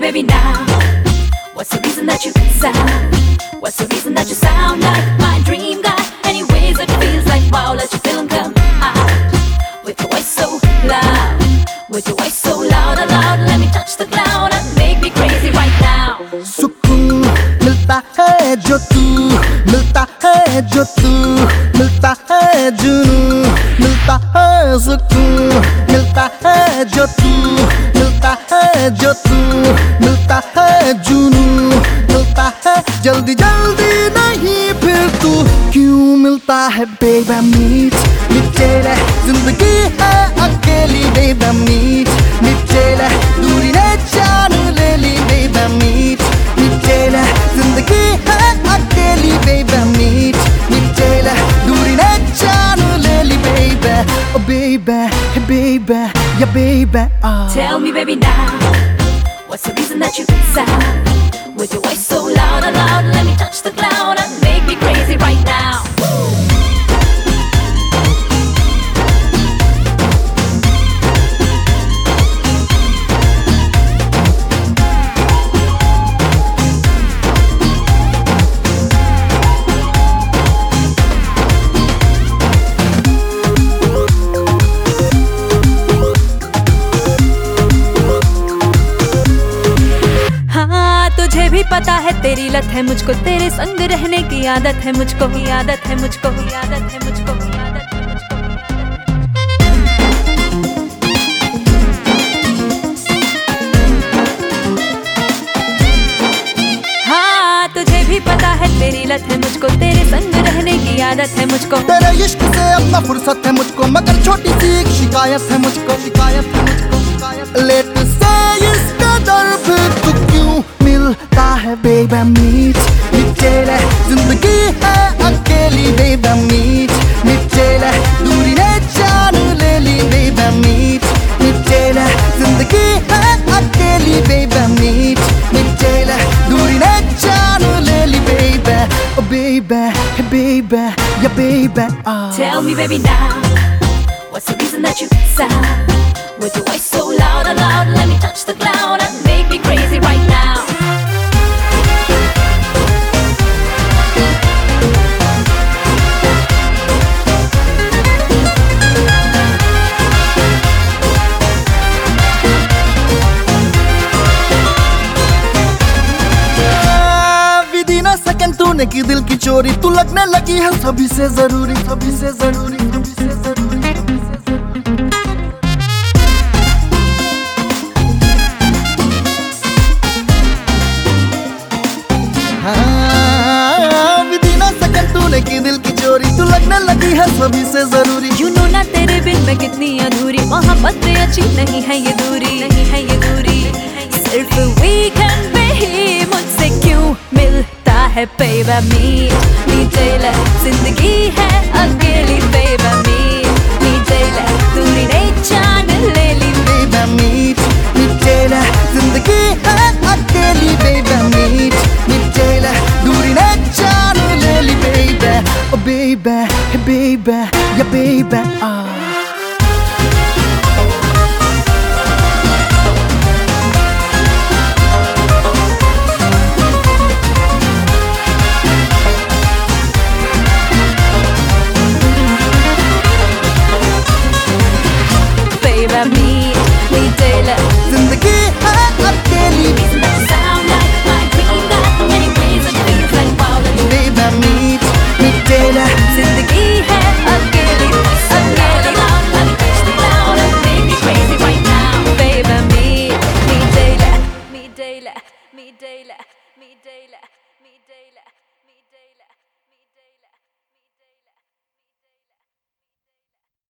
baby now. What's the reason that you sound? What's the reason that you sound like my dream guy? Anyways, it feels like wow, let your feeling come out. With your voice so loud, with your voice so loud, loud. Let me touch the cloud and make me crazy right now. सुकून मिलता है जो तू मिलता है जो तू मिलता है जुनून मिलता है सुकून मिलता है जो तू मिलता है जो तू मिलता है जुनून मिलता है जल्दी जल्दी नहीं फिर तू क्यों मिलता है बेबी मीट तेरे जिंदगी है अकेली बेबी मीट तेरे दूरी ने जान ले ली बेबी मीट तेरे जिंदगी है अकेली बेबी मीट तेरे दूरी ने जान ले ली baby oh baby hey baby yeah baby Tell me baby now, what's the reason that you sound? With your voice so loud, loud. Let me touch the cloud and make me crazy right now. तुझे भी पता है तेरी लत है मुझको तेरे संग रहने की आदत है मुझको आदत है मुझको आदत है मुझको आदत है मुझको हाँ तुझे भी पता है तेरी लत है मुझको तेरे संग रहने की आदत है मुझको तेरे इश्क से अपना फुर्सत है मुझको मगर छोटी सी एक शिकायत है मुझको शिकायत लेट से इसका दर्द तू क्यों मिलता है बेबी मीट तेरे जिंदगी है अकेली बेबी मीट तेरे दूरी ने जान ले ली बेबी मीट तेरे जिंदगी है अकेली बेबी मीट तेरे दूरी ने जान ले ली baby oh baby hey baby yeah baby Tell me baby now, what's the reason that you sound? With your voice so loud, loud. Let me touch the cloud and make me crazy right now. तूने की दिल की चोरी तू लगने लगी है सभी से जरूरी सभी से जरूरी सभी से जरूरी हाँ विधि ना सकन तूने की दिल की चोरी तू लगने लगी है सभी से जरूरी You know ना तेरे बिन मैं कितनी अधूरी मोहब्बत में अच्छी नहीं है ये दूरी नहीं है ये दूरी सिर्फ वीकेंड पे ही मुझसे क्यों मिलता है बेबी मीट तेरे जिंदगी है अकेली बेबी मीट तेरे दूरी ने जान ले ली बेबी मीट तेरे जिंदगी है अकेली बेबी मीट तेरे दूरी ने जान ले ली baby oh baby hey baby yeah baby